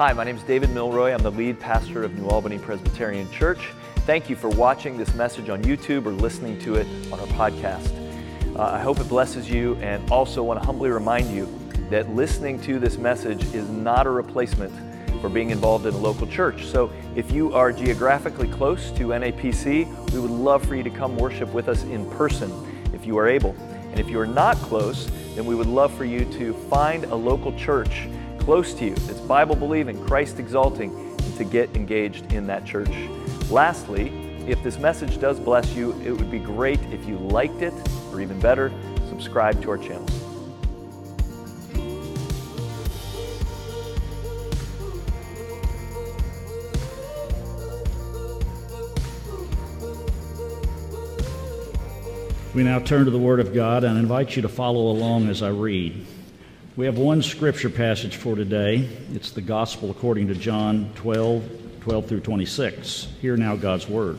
Hi, my name is David Milroy. I'm the lead pastor of New Albany Presbyterian Church. Thank you for watching this message on YouTube or listening to it on our podcast. I hope it blesses you, and also want to humbly remind you that listening to this message is not a replacement for being involved in a local church. So if you are geographically close to NAPC, we would love for you to come worship with us in person if you are able. And if you are not close, then we would love for you to find a local church close to you that's Bible-believing, Christ-exalting, and to get engaged in that church. Lastly, if this message does bless you, it would be great if you liked it, or even better, subscribe to our channel. We now turn to the Word of God and invite you to follow along as I read. We have one scripture passage for today. It's the Gospel according to John 12 through 26. Hear now God's Word.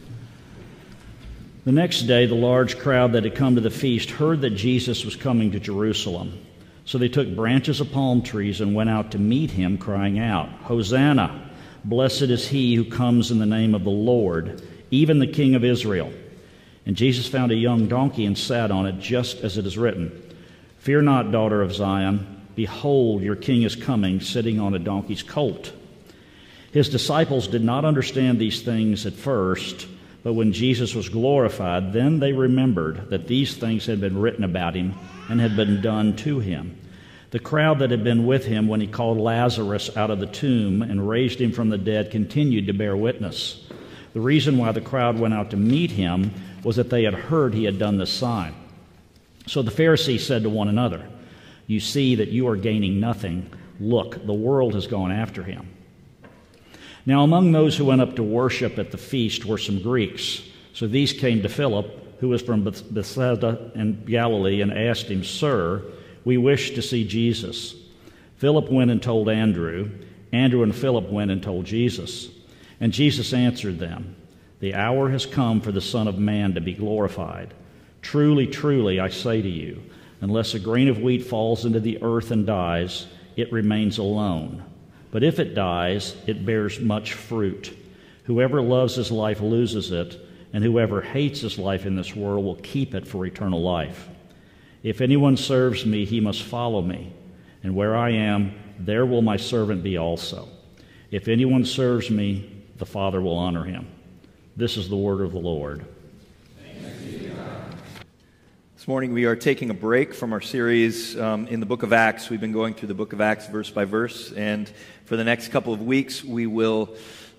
The next day, the large crowd that had come to the feast heard that Jesus was coming to Jerusalem. So they took branches of palm trees and went out to meet him, crying out, "Hosanna! Blessed is he who comes in the name of the Lord, even the King of Israel." And Jesus found a young donkey and sat on it, just as it is written, "Fear not, daughter of Zion. Behold, your king is coming, sitting on a donkey's colt." His disciples did not understand these things at first, but when Jesus was glorified, then they remembered that these things had been written about him and had been done to him. The crowd that had been with him when he called Lazarus out of the tomb and raised him from the dead continued to bear witness. The reason why the crowd went out to meet him was that they had heard he had done this sign. So the Pharisees said to one another, "You see that you are gaining nothing. Look, the world has gone after him." Now among those who went up to worship at the feast were some Greeks. So these came to Philip, who was from Bethsaida in Galilee, and asked him, "Sir, we wish to see Jesus." Philip went and told Andrew. Andrew and Philip went and told Jesus. And Jesus answered them, "The hour has come for the Son of Man to be glorified. Truly, truly, I say to you, unless a grain of wheat falls into the earth and dies, it remains alone. But if it dies, it bears much fruit. Whoever loves his life loses it, and whoever hates his life in this world will keep it for eternal life. If anyone serves me, he must follow me, and where I am, there will my servant be also. If anyone serves me, the Father will honor him." This is the word of the Lord. This morning we are taking a break from our series in the book of Acts. We've been going through the book of Acts verse by verse, and for the next couple of weeks we'll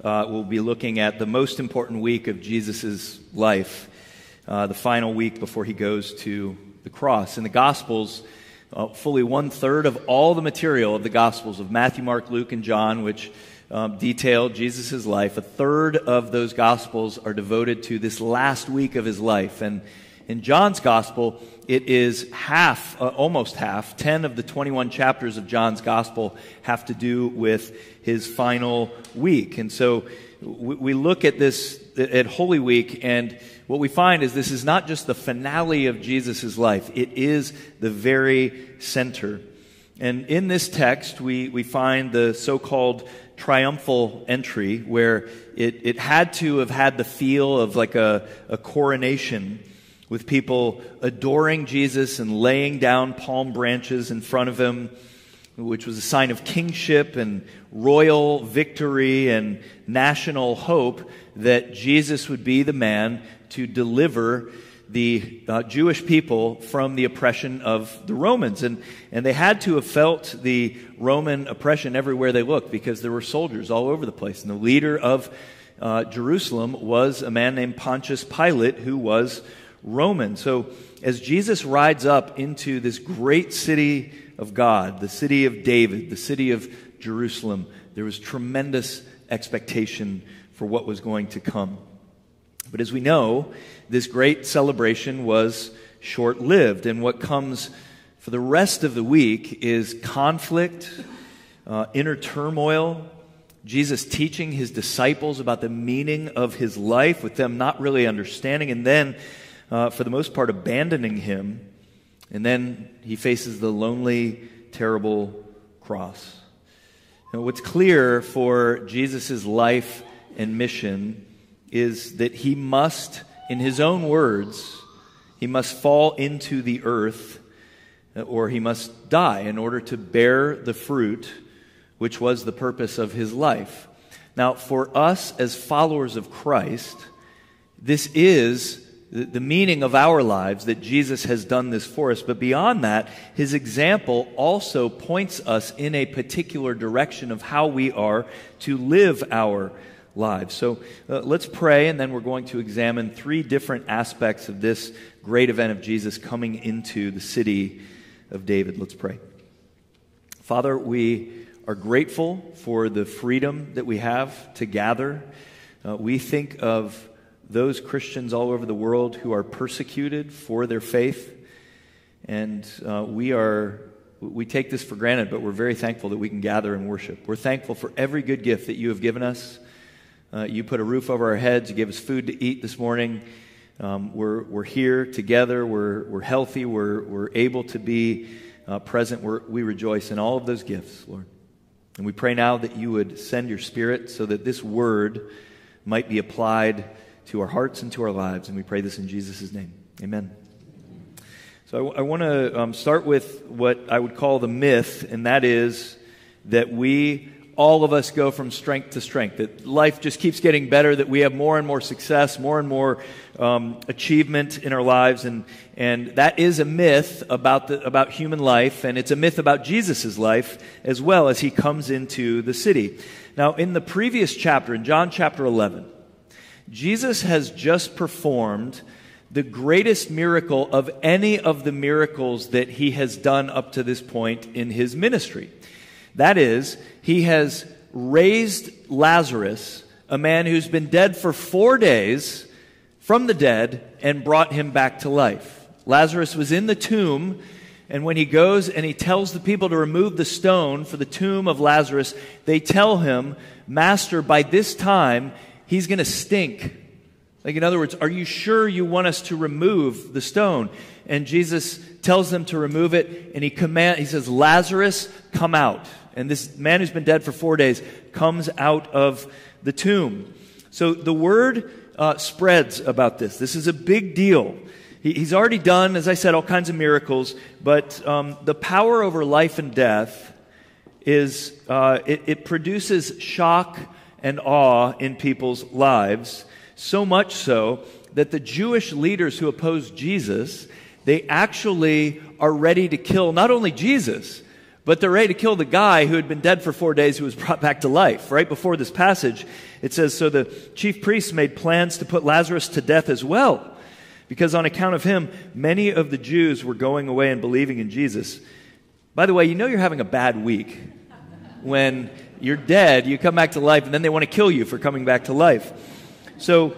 be looking at the most important week of Jesus' life, the final week before he goes to the cross. In the Gospels, fully 1/3 of all the material of the Gospels of Matthew, Mark, Luke, and John, which detail Jesus' life, 1/3 of those Gospels are devoted to this last week of his life. And in John's Gospel, it is almost half, 10 of the 21 chapters of John's Gospel have to do with his final week. And so we look at this at Holy Week, and what we find is this is not just the finale of Jesus' life, it is the very center. And in this text, we find the so-called triumphal entry, where it had to have had the feel of like a coronation, with people adoring Jesus and laying down palm branches in front of him, which was a sign of kingship and royal victory and national hope that Jesus would be the man to deliver the Jewish people from the oppression of the Romans. And they had to have felt the Roman oppression everywhere they looked, because there were soldiers all over the place. And the leader of Jerusalem was a man named Pontius Pilate, who was Roman. So as Jesus rides up into this great city of God, the city of David, the city of Jerusalem, there was tremendous expectation for what was going to come. But as we know, this great celebration was short-lived, and what comes for the rest of the week is conflict, inner turmoil, Jesus teaching his disciples about the meaning of his life, with them not really understanding, and then, for the most part, abandoning him. And then he faces the lonely, terrible cross. Now, what's clear for Jesus' life and mission is that he must, in his own words, he must fall into the earth, or he must die in order to bear the fruit, which was the purpose of his life. Now, for us as followers of Christ, this is the meaning of our lives, that Jesus has done this for us. But beyond that, his example also points us in a particular direction of how we are to live our lives. So let's pray, and then we're going to examine three different aspects of this great event of Jesus coming into the city of David. Let's pray. Father, we are grateful for the freedom that we have to gather. We think of those Christians all over the world who are persecuted for their faith, and we take this for granted, but we're very thankful that we can gather and worship. We're thankful for every good gift that you have given us. You put a roof over our heads. You gave us food to eat this morning. We're here together. We're healthy. We're able to be present. We rejoice in all of those gifts, Lord. And we pray now that you would send your Spirit so that this word might be applied to our hearts and to our lives. And we pray this in Jesus' name. Amen. So I want to start with what I would call the myth, and that is that all of us go from strength to strength, that life just keeps getting better, that we have more and more success, more and more achievement in our lives, and that is a myth about human life, and it's a myth about Jesus' life as well as he comes into the city. Now, in the previous chapter, in John chapter 11, Jesus has just performed the greatest miracle of any of the miracles that he has done up to this point in his ministry. That is, he has raised Lazarus, a man who's been dead for 4 days, from the dead and brought him back to life. Lazarus was in the tomb, and when he goes and he tells the people to remove the stone for the tomb of Lazarus, they tell him, "Master, by this time, he's going to stink." Like, in other words, are you sure you want us to remove the stone? And Jesus tells them to remove it, and he says, "Lazarus, come out." And this man who's been dead for 4 days comes out of the tomb. So the word spreads about this. This is a big deal. He's already done, as I said, all kinds of miracles, but the power over life and death is, it produces shock and awe in people's lives, so much so that the Jewish leaders who oppose Jesus, they actually are ready to kill not only Jesus, but they're ready to kill the guy who had been dead for 4 days who was brought back to life. Right before this passage, it says, "So the chief priests made plans to put Lazarus to death as well, because on account of him, many of the Jews were going away and believing in Jesus." By the way, you know you're having a bad week when you're dead, you come back to life, and then they want to kill you for coming back to life. So,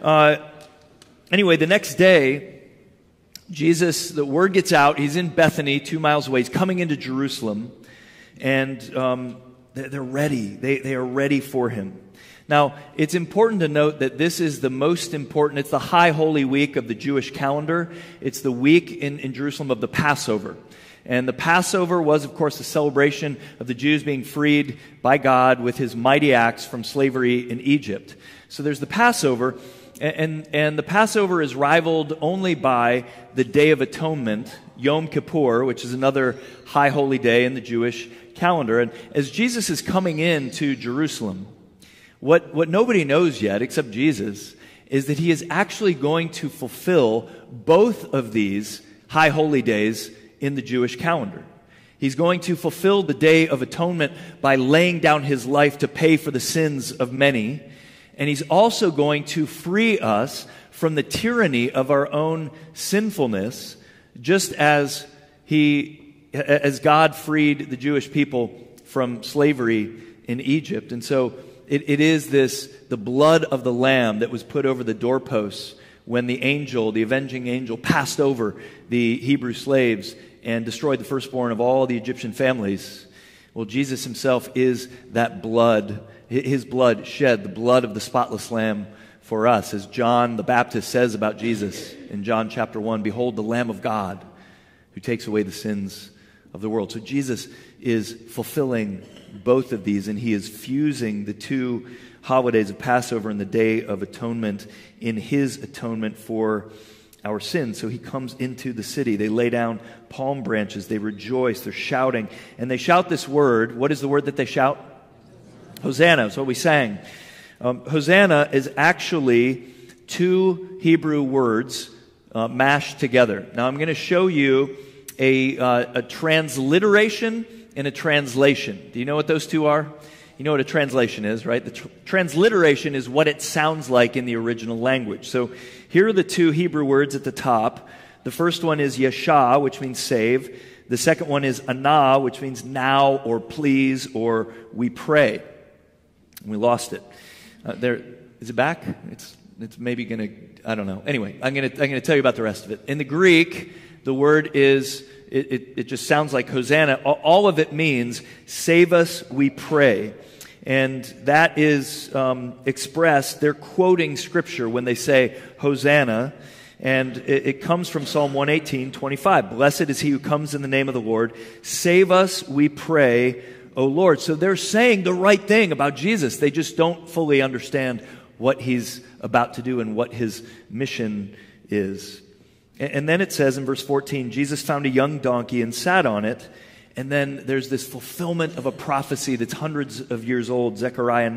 anyway, the next day, Jesus, the word gets out, he's in Bethany, 2 miles away, he's coming into Jerusalem, and they're ready. They are ready for him. Now, it's important to note that this is the most important, it's the high holy week of the Jewish calendar. It's the week in Jerusalem of the Passover. And the Passover was, of course, the celebration of the Jews being freed by God with his mighty acts from slavery in Egypt. So there's the Passover, and the Passover is rivaled only by the Day of Atonement, Yom Kippur, which is another high holy day in the Jewish calendar. And as Jesus is coming into Jerusalem, what nobody knows yet, except Jesus, is that he is actually going to fulfill both of these high holy days in the Jewish calendar. He's going to fulfill the Day of Atonement by laying down his life to pay for the sins of many. And he's also going to free us from the tyranny of our own sinfulness, just as God freed the Jewish people from slavery in Egypt. And so it is the blood of the Lamb that was put over the doorposts when the avenging angel, passed over the Hebrew slaves and destroyed the firstborn of all the Egyptian families. Well, Jesus himself is that blood, his blood shed, the blood of the spotless Lamb for us. As John the Baptist says about Jesus in John chapter 1, "Behold the Lamb of God who takes away the sins of the world. So Jesus is fulfilling both of these, and he is fusing the two holidays of Passover and the Day of Atonement in his atonement for our sins. So he comes into the city. They lay down palm branches. They rejoice. They're shouting. And they shout this word. What is the word that they shout? Hosanna. That's what we sang. Hosanna is actually two Hebrew words mashed together. Now I'm going to show you a transliteration and a translation. Do you know what those two are? You know what a translation is, right? The transliteration is what it sounds like in the original language. So here are the two Hebrew words at the top. The first one is yashah, which means save. The second one is anah, which means now or please or we pray. We lost it. There, is it back? It's maybe going to, I don't know. Anyway, I'm going to tell you about the rest of it. In the Greek, the word is, it just sounds like Hosanna. All of it means, save us, we pray. And that is expressed, they're quoting Scripture when they say Hosanna. And it comes from Psalm 118:25. Blessed is he who comes in the name of the Lord. Save us, we pray, O Lord. So they're saying the right thing about Jesus. They just don't fully understand what he's about to do and what his mission is. And then it says in verse 14, Jesus found a young donkey and sat on it. And then there's this fulfillment of a prophecy that's hundreds of years old. Zechariah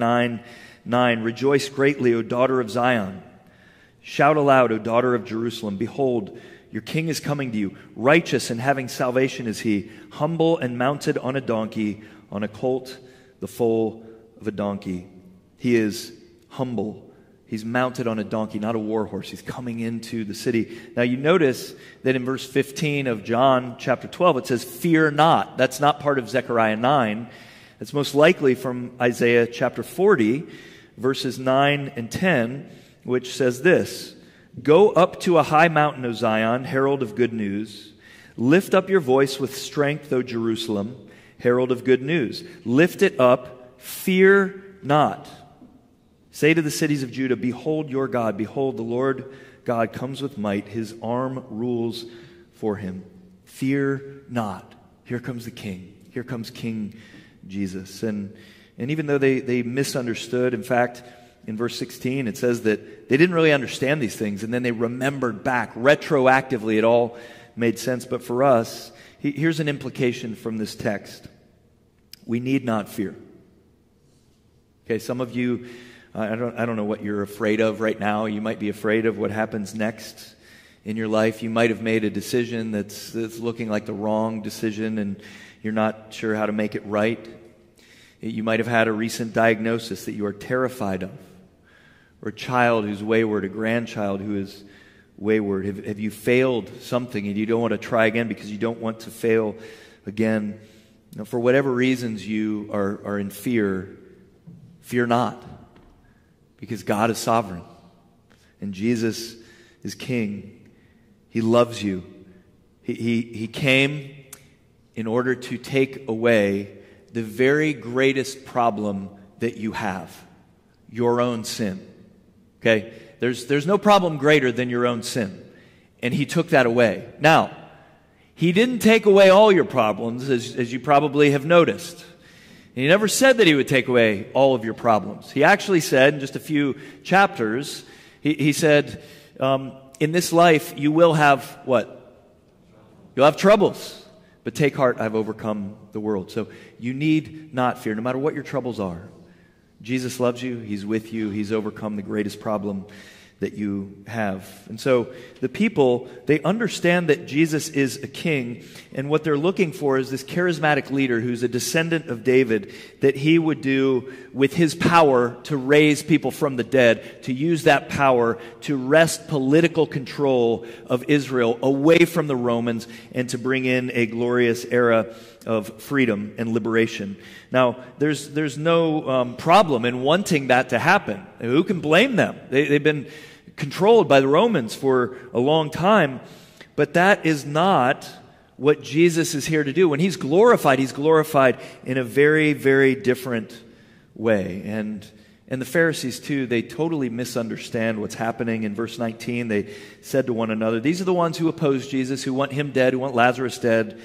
9:9. Rejoice greatly, O daughter of Zion. Shout aloud, O daughter of Jerusalem. Behold, your king is coming to you. Righteous and having salvation is he. Humble and mounted on a donkey, on a colt, the foal of a donkey. He is humble. He's mounted on a donkey, not a war horse. He's coming into the city. Now you notice that in verse 15 of John chapter 12, it says, fear not. That's not part of Zechariah 9. It's most likely from Isaiah chapter 40, verses 9 and 10, which says this, go up to a high mountain, O Zion, herald of good news. Lift up your voice with strength, O Jerusalem, herald of good news. Lift it up, fear not. Say to the cities of Judah, behold your God. Behold, the Lord God comes with might. His arm rules for him. Fear not. Here comes the King. Here comes King Jesus. And even though they misunderstood, in fact, in verse 16, it says that they didn't really understand these things, and then they remembered back. Retroactively, it all made sense. But for us, here's an implication from this text. We need not fear. Okay, some of you, I don't know what you're afraid of right now. You might be afraid of what happens next in your life. You might have made a decision that's looking like the wrong decision, and you're not sure how to make it right. You might have had a recent diagnosis that you are terrified of, or a child who's wayward, a grandchild who is wayward. Have you failed something and you don't want to try again because you don't want to fail again? Now, for whatever reasons you are in fear, fear not. Because God is sovereign and Jesus is King. He loves you. He came in order to take away the very greatest problem that you have, your own sin. Okay? There's no problem greater than your own sin. And he took that away. Now, he didn't take away all your problems, as you probably have noticed. He never said that he would take away all of your problems. He actually said in just a few chapters, he said, in this life you will have what? You'll have troubles. But take heart, I've overcome the world. So you need not fear, no matter what your troubles are. Jesus loves you. He's with you. He's overcome the greatest problem that you have. And so the people, they understand that Jesus is a king, and what they're looking for is this charismatic leader who's a descendant of David, that he would do with his power to raise people from the dead, to use that power to wrest political control of Israel away from the Romans and to bring in a glorious era of freedom and liberation. Now, there's no problem in wanting that to happen. Who can blame them? They've been controlled by the Romans for a long time, but that is not what Jesus is here to do. When he's glorified in a very, very different way. And the Pharisees too, they totally misunderstand what's happening. In verse 19, they said to one another, these are the ones who oppose Jesus, who want him dead, who want Lazarus dead.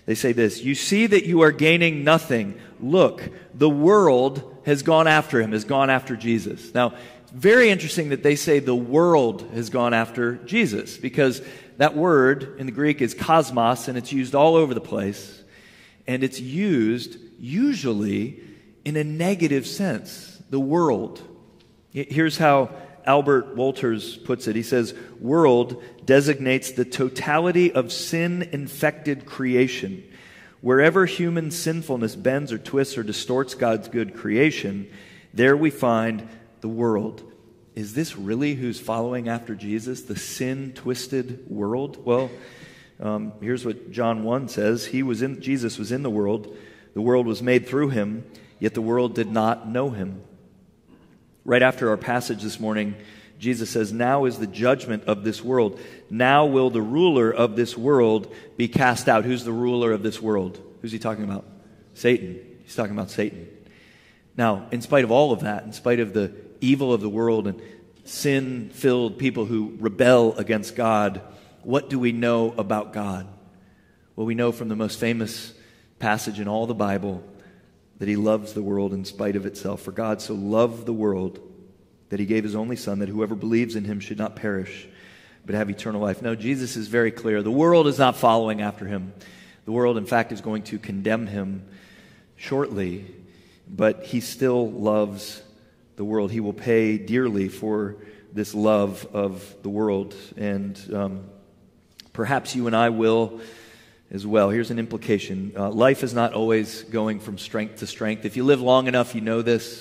They say this, "You see that you are gaining nothing. Look, the world has gone after him," has gone after Jesus. Now, it's very interesting that they say the world has gone after Jesus, because that word in the Greek is cosmos, and it's used all over the place. And it's used usually in a negative sense, the world. Here's how Albert Wolters puts it. He says, "World designates the totality of sin-infected creation. Wherever human sinfulness bends or twists or distorts God's good creation, there we find the world." Is this really who's following after Jesus, the sin-twisted world? Well, here's what John 1 says. Jesus was in the world was made through him, yet the world did not know him. Right after our passage this morning, Jesus says, "Now is the judgment of this world. Now will the ruler of this world be cast out." Who's the ruler of this world? Who's he talking about? Satan. He's talking about Satan. Now, in spite of all of that, in spite of the evil of the world and sin-filled people who rebel against God, what do we know about God? Well, we know from the most famous passage in all the Bible that he loves the world in spite of itself. "For God so loved the world that he gave his only Son, that whoever believes in him should not perish, but have eternal life." No, Jesus is very clear. The world is not following after him. The world, in fact, is going to condemn him shortly, but he still loves the world. He will pay dearly for this love of the world, and perhaps you and I will as well. Here's an implication. Life is not always going from strength to strength. If you live long enough, you know this.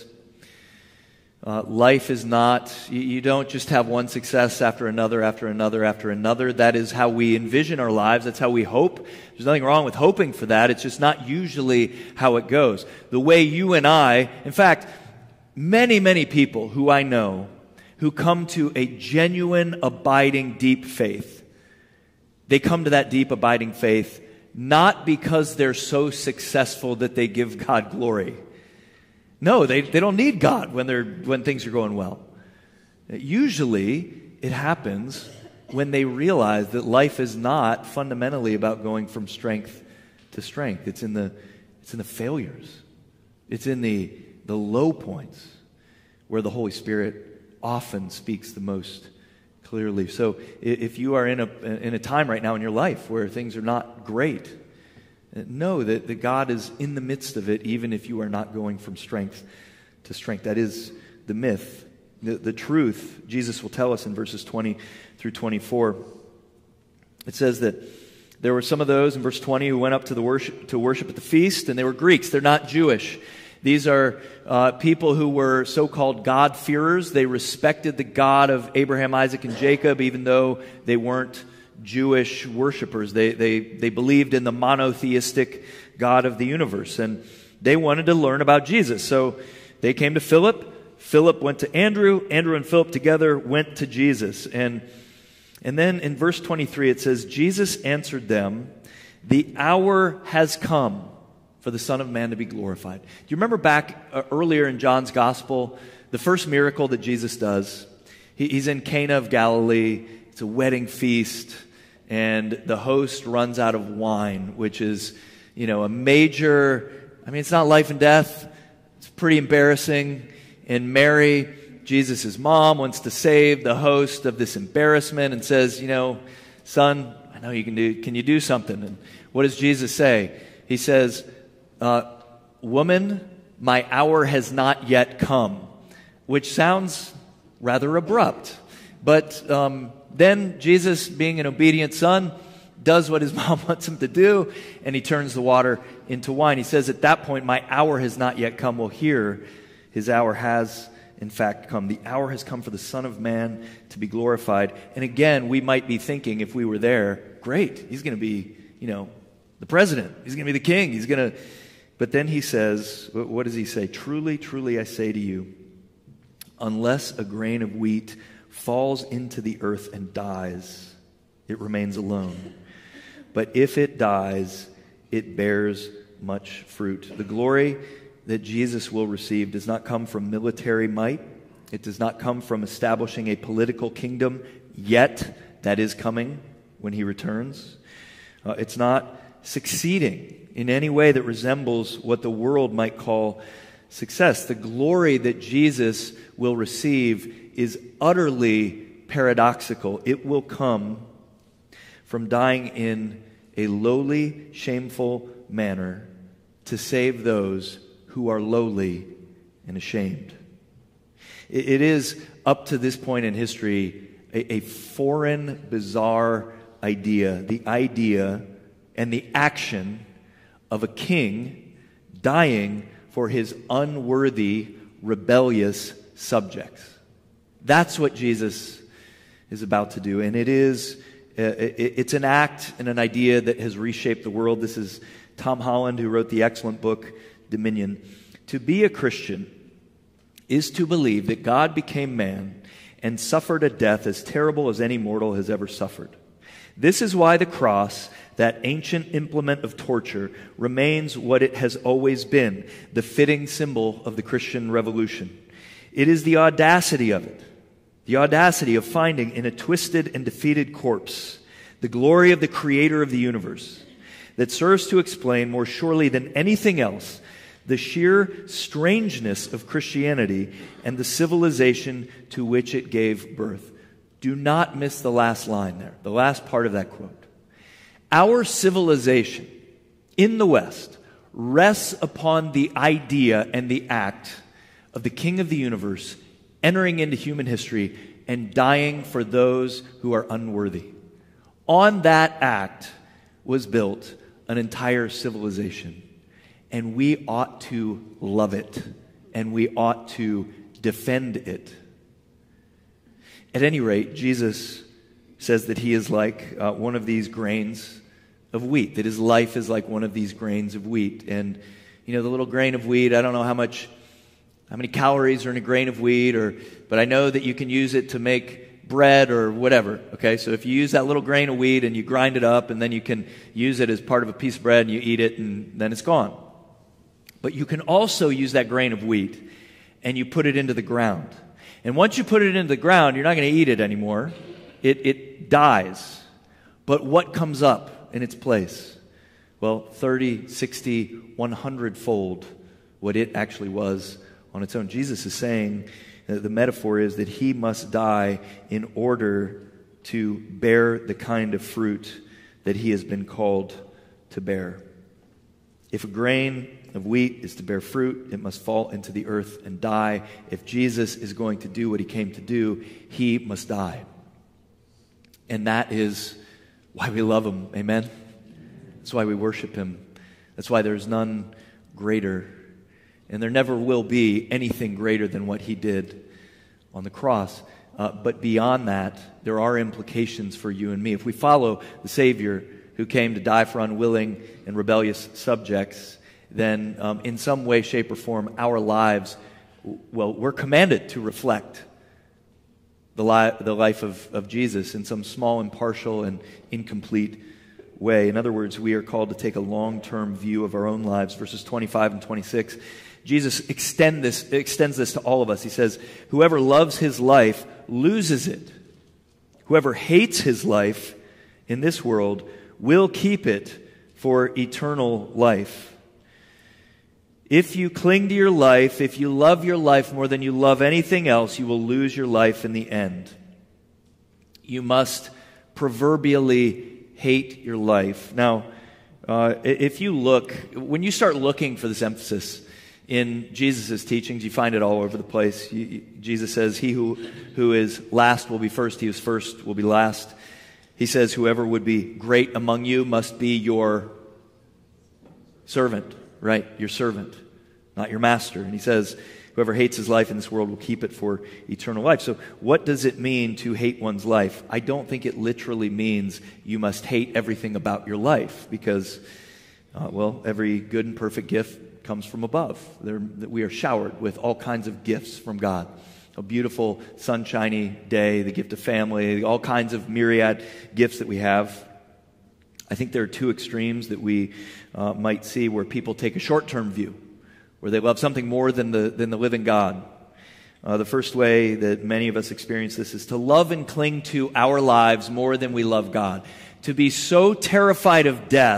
Life is not, you don't just have one success after another, after another, after another. That is how we envision our lives. That's how we hope. There's nothing wrong with hoping for that. It's just not usually how it goes. The way you and I, in fact, many, many people who I know who come to a genuine, abiding, deep faith, they come to that deep, abiding faith not because they're so successful that they give God glory. No, they don't need God when things are going well. Usually, it happens when they realize that life is not fundamentally about going from strength to strength. It's in the failures. It's in the low points where the Holy Spirit often speaks the most clearly. So if you are in a time right now in your life where things are not great, know that God is in the midst of it, even if you are not going from strength to strength. That is the myth. The truth, Jesus will tell us in verses 20 through 24. It says that there were some of those in verse 20 who went up to worship at the feast, and they were Greeks. They're not Jewish. These are people who were so-called God-fearers. They respected the God of Abraham, Isaac, and Jacob, even though they weren't Jewish worshipers. They believed in the monotheistic God of the universe, and they wanted to learn about Jesus. So they came to Philip. Philip went to Andrew. Andrew and Philip together went to Jesus. And then in verse 23 it says, Jesus answered them, "The hour has come for the Son of Man to be glorified." Do you remember back earlier in John's Gospel, the first miracle that Jesus does? He's in Cana of Galilee. It's a wedding feast, and the host runs out of wine, which is, a major, it's not life and death. It's pretty embarrassing. And Mary, Jesus' mom, wants to save the host of this embarrassment and says, "Son, I know you can you do something?" And what does Jesus say? He says, "Woman, my hour has not yet come," which sounds rather abrupt. But then Jesus, being an obedient son, does what his mom wants him to do, and he turns the water into wine. He says at that point, "My hour has not yet come." Well, here, his hour has in fact come. The hour has come for the Son of Man to be glorified. And again, we might be thinking, if we were there, great, he's going to be, the president. He's going to be the king. But then he says, what does he say? "Truly, truly, I say to you, unless a grain of wheat falls into the earth and dies, it remains alone. But if it dies, it bears much fruit." The glory that Jesus will receive does not come from military might. It does not come from establishing a political kingdom yet. That is coming when he returns. It's not succeeding in any way that resembles what the world might call success. The glory that Jesus will receive is utterly paradoxical. It will come from dying in a lowly, shameful manner to save those who are lowly and ashamed. It is, up to this point in history, a foreign, bizarre idea, the idea and the action of a king dying for his unworthy, rebellious subjects. That's what Jesus is about to do, and it's an act and an idea that has reshaped the world. This is Tom Holland, who wrote the excellent book, Dominion. To be a Christian is to believe that God became man and suffered a death as terrible as any mortal has ever suffered. This is why the cross, that ancient implement of torture, remains what it has always been, the fitting symbol of the Christian revolution. It is the audacity of it, the audacity of finding in a twisted and defeated corpse the glory of the Creator of the universe, that serves to explain more surely than anything else the sheer strangeness of Christianity and the civilization to which it gave birth. Do not miss the last line there, the last part of that quote. Our civilization in the West rests upon the idea and the act of the King of the universe entering into human history and dying for those who are unworthy. On that act was built an entire civilization. And we ought to love it, and we ought to defend it. At any rate, Jesus says that he is like one of these grains of wheat, that his life is like one of these grains of wheat. And, the little grain of wheat, I don't know how many calories are in a grain of wheat, but I know that you can use it to make bread or whatever, okay? So if you use that little grain of wheat and you grind it up, and then you can use it as part of a piece of bread and you eat it, and then it's gone. But you can also use that grain of wheat and you put it into the ground. And once you put it into the ground, you're not going to eat it anymore. It dies. But what comes up in its place? Well, 30, 60, 100-fold what it actually was on its own. Jesus is saying, the metaphor is that he must die in order to bear the kind of fruit that he has been called to bear. If a grain of wheat is to bear fruit, it must fall into the earth and die. If Jesus is going to do what he came to do, he must die. And that is why we love him. Amen? That's why we worship him. That's why there's none greater. And there never will be anything greater than what he did on the cross. But beyond that, there are implications for you and me. If we follow the Savior who came to die for unwilling and rebellious subjects, then in some way, shape, or form, our lives, we're commanded to reflect the life of Jesus in some small, impartial, and incomplete way. In other words, we are called to take a long-term view of our own lives. Verses 25 and 26, Jesus extends this to all of us. He says, whoever loves his life loses it. Whoever hates his life in this world will keep it for eternal life. If you cling to your life, if you love your life more than you love anything else, you will lose your life in the end. You must proverbially hate your life. Now, when you start looking for this emphasis in Jesus' teachings, you find it all over the place. Jesus says, he who is last will be first, he who is first will be last. He says, whoever would be great among you must be your servant. Right, your servant, not your master. And he says, whoever hates his life in this world will keep it for eternal life. So what does it mean to hate one's life? I don't think it literally means you must hate everything about your life, because, every good and perfect gift comes from above. We are showered with all kinds of gifts from God. A beautiful, sunshiny day, the gift of family, all kinds of myriad gifts that we have. I think there are two extremes that we might see where people take a short-term view, where they love something more than the living God. The first way that many of us experience this is to love and cling to our lives more than we love God. To be so terrified of death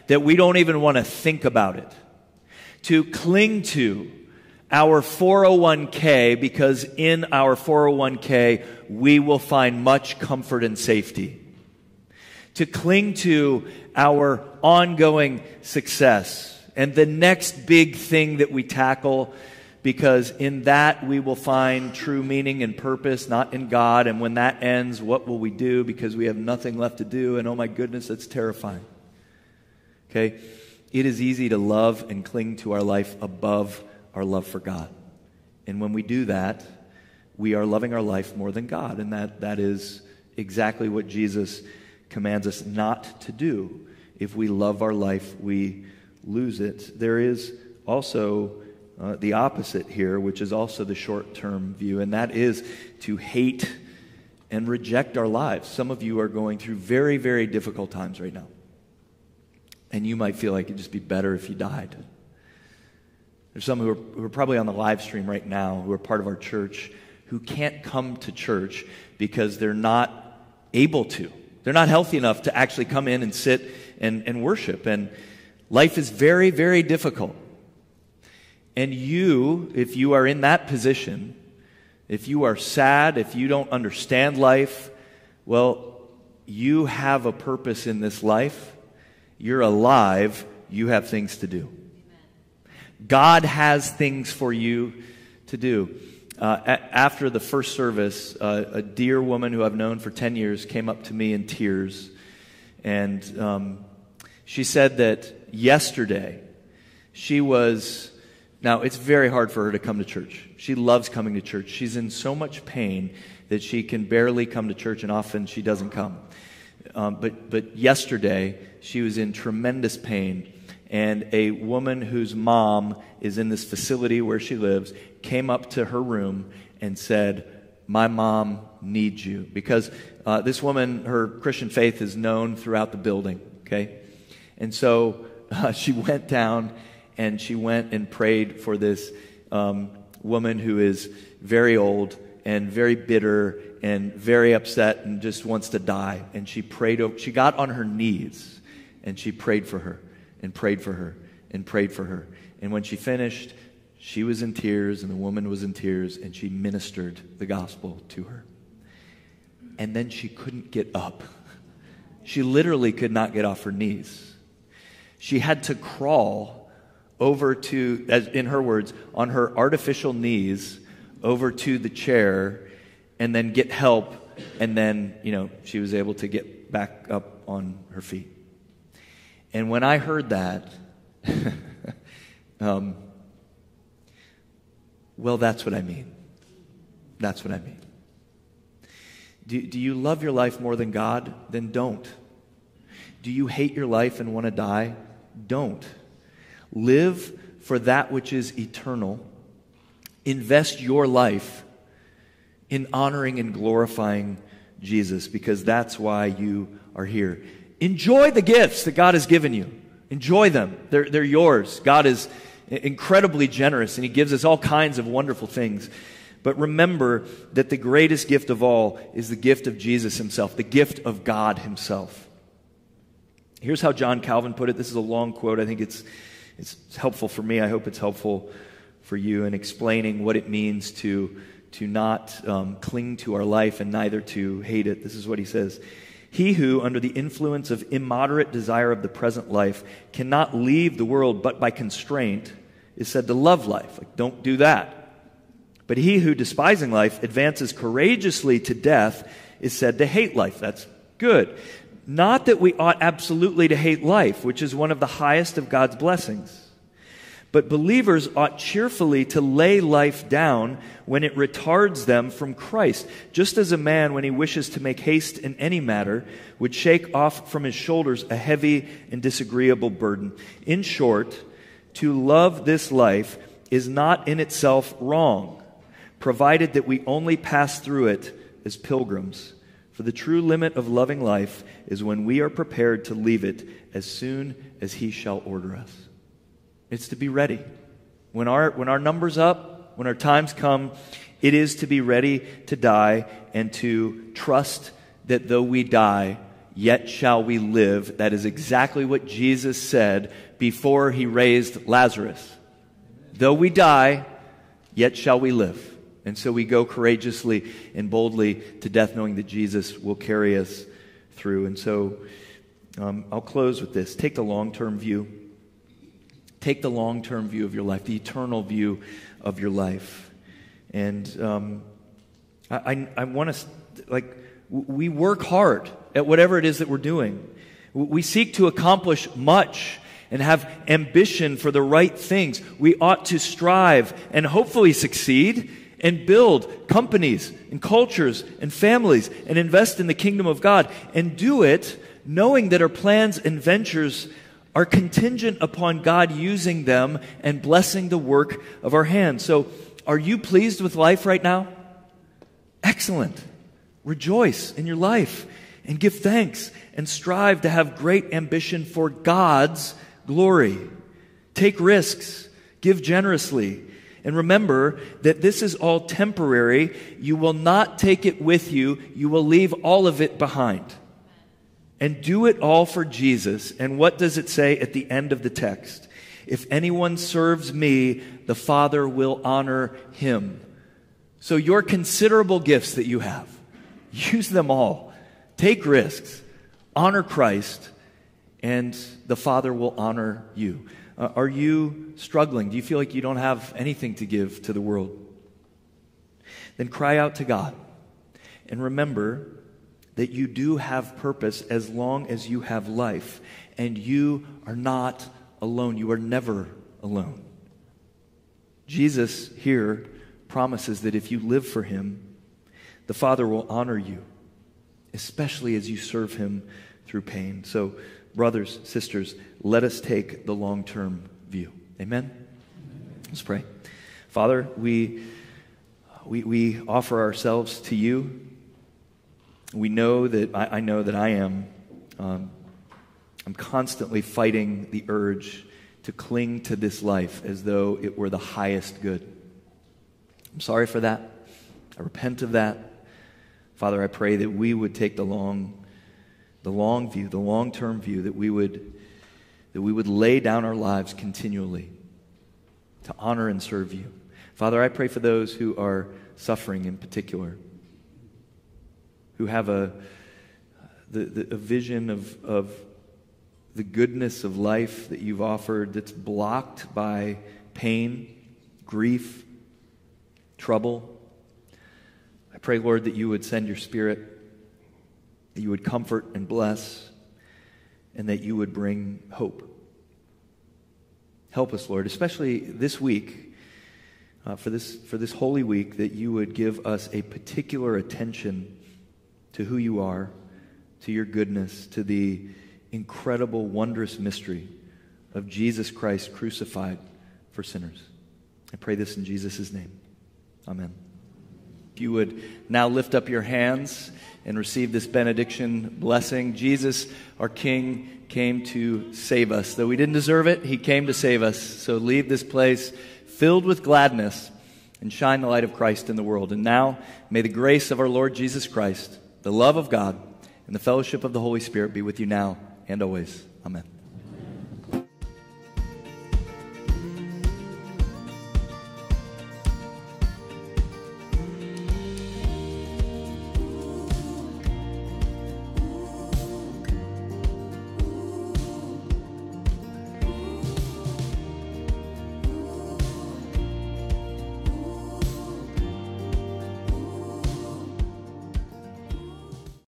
that we don't even want to think about it. To cling to our 401k, because in our 401k we will find much comfort and safety. To cling to our ongoing success and the next big thing that we tackle, because in that we will find true meaning and purpose, not in God. And when that ends, what will we do? Because we have nothing left to do, and oh my goodness, that's terrifying. Okay? It is easy to love and cling to our life above our love for God. And when we do that, we are loving our life more than God. And that is exactly what Jesus commands us not to do. If we love our life, we lose it. There is also the opposite here, which is also the short-term view, and that is to hate and reject our lives. Some of you are going through very, very difficult times right now. And you might feel like it'd just be better if you died. There's some who are probably on the live stream right now, who are part of our church, who can't come to church because they're not able to. They're not healthy enough to actually come in and sit and worship. And life is very, very difficult. And you, if you are in that position, if you are sad, if you don't understand life, well, you have a purpose in this life. You're alive. You have things to do. God has things for you to do. After the first service, a dear woman who I've known for 10 years came up to me in tears. And she said that yesterday she was... Now, it's very hard for her to come to church. She loves coming to church. She's in so much pain that she can barely come to church, and often she doesn't come. But yesterday, she was in tremendous pain, and a woman whose mom is in this facility where she lives came up to her room and said, "My mom needs you." Because this woman, her Christian faith is known throughout the building, okay? And so she went down and she went and prayed for this woman who is very old and very bitter and very upset and just wants to die. And she prayed. She got on her knees and she prayed for her and prayed for her and prayed for her. And when she finished, she was in tears and the woman was in tears, and she ministered the gospel to her. And then she couldn't get up. She literally could not get off her knees. She had to crawl over to, as in her words, on her artificial knees, over to the chair, and then get help, and then, she was able to get back up on her feet. And when I heard that, well, that's what I mean. That's what I mean. Do you love your life more than God? Then don't. Do you hate your life and want to die? Don't. Live for that which is eternal. Invest your life in honoring and glorifying Jesus, because that's why you are here. Enjoy the gifts that God has given you. Enjoy them. They're yours. God is incredibly generous, and He gives us all kinds of wonderful things. But remember that the greatest gift of all is the gift of Jesus Himself, the gift of God Himself. Here's how John Calvin put it. This is a long quote. I think it's helpful for me. I hope it's helpful for you in explaining what it means to not cling to our life and neither to hate it. This is what he says. "He who, under the influence of immoderate desire of the present life, cannot leave the world but by constraint, is said to love life." Like, don't do that. "But he who, despising life, advances courageously to death, is said to hate life." That's good. Not that we ought absolutely to hate life, which is one of the highest of God's blessings. But believers ought cheerfully to lay life down when it retards them from Christ, just as a man, when he wishes to make haste in any matter, would shake off from his shoulders a heavy and disagreeable burden. In short, to love this life is not in itself wrong, provided that we only pass through it as pilgrims. For the true limit of loving life is when we are prepared to leave it as soon as He shall order us. It's to be ready. When our number's up, when our times come, it is to be ready to die and to trust that though we die, yet shall we live. That is exactly what Jesus said before he raised Lazarus. Though we die, yet shall we live. And so we go courageously and boldly to death, knowing that Jesus will carry us through. And so I'll close with this. Take the long-term view. Take the long-term view of your life, the eternal view of your life. And I want to, we work hard at whatever it is that we're doing. We seek to accomplish much and have ambition for the right things. We ought to strive and hopefully succeed and build companies and cultures and families and invest in the kingdom of God, and do it knowing that our plans and ventures are contingent upon God using them and blessing the work of our hands. So, are you pleased with life right now? Excellent. Rejoice in your life and give thanks and strive to have great ambition for God's glory. Take risks, give generously, and remember that this is all temporary. You will not take it with you. You will leave all of it behind. And do it all for Jesus. And what does it say at the end of the text? If anyone serves me, the Father will honor him. So your considerable gifts that you have, use them all. Take risks. Honor Christ, and the Father will honor you. Are you struggling? Do you feel like you don't have anything to give to the world? Then cry out to God. And remember that you do have purpose as long as you have life. And you are not alone. You are never alone. Jesus here promises that if you live for him, the Father will honor you, especially as you serve him through pain. So, brothers, sisters, let us take the long-term view. Amen? Let's pray. Father, we offer ourselves to you. We know that I know that I am. I'm constantly fighting the urge to cling to this life as though it were the highest good. I'm sorry for that. I repent of that. Father, I pray that we would take the long view, the long-term view, that we would lay down our lives continually to honor and serve you. Father, I pray for those who are suffering in particular, who have a vision of the goodness of life that you've offered that's blocked by pain, grief, trouble. I pray, Lord, that you would send your Spirit, that you would comfort and bless, and that you would bring hope. Help us, Lord, especially this week, for this Holy Week, that you would give us a particular attention to who you are, to your goodness, to the incredible, wondrous mystery of Jesus Christ crucified for sinners. I pray this in Jesus' name. Amen. If you would now lift up your hands and receive this benediction blessing. Jesus, our King, came to save us. Though we didn't deserve it, he came to save us. So leave this place filled with gladness and shine the light of Christ in the world. And now, may the grace of our Lord Jesus Christ, the love of God, and the fellowship of the Holy Spirit be with you now and always. Amen.